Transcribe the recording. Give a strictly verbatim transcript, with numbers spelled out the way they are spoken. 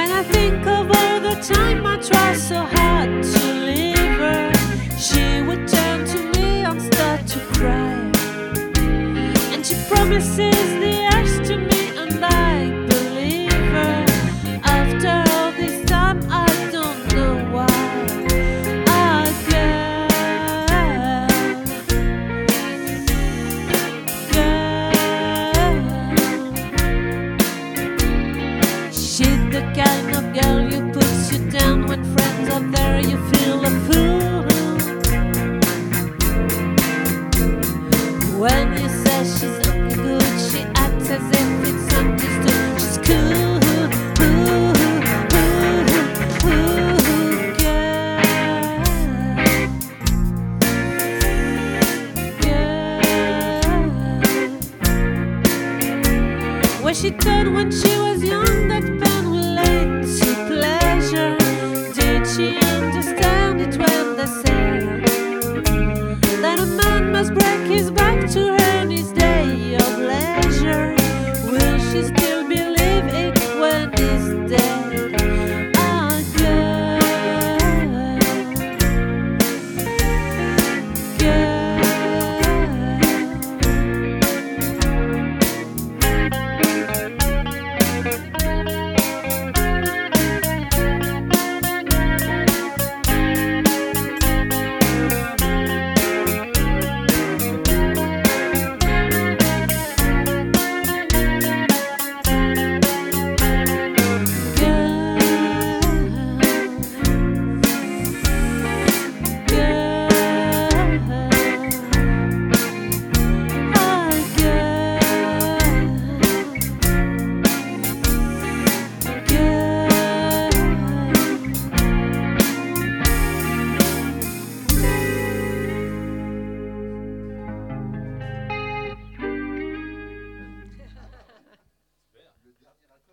When I think of all the time I try so hard to leave her, she would turn to me and start to cry. And she promises the earth to me, and I believe her. After all this time, I don't know why. Ah, girl, girl, she's the kind of girl who puts you down when friends are there. You feel a fool when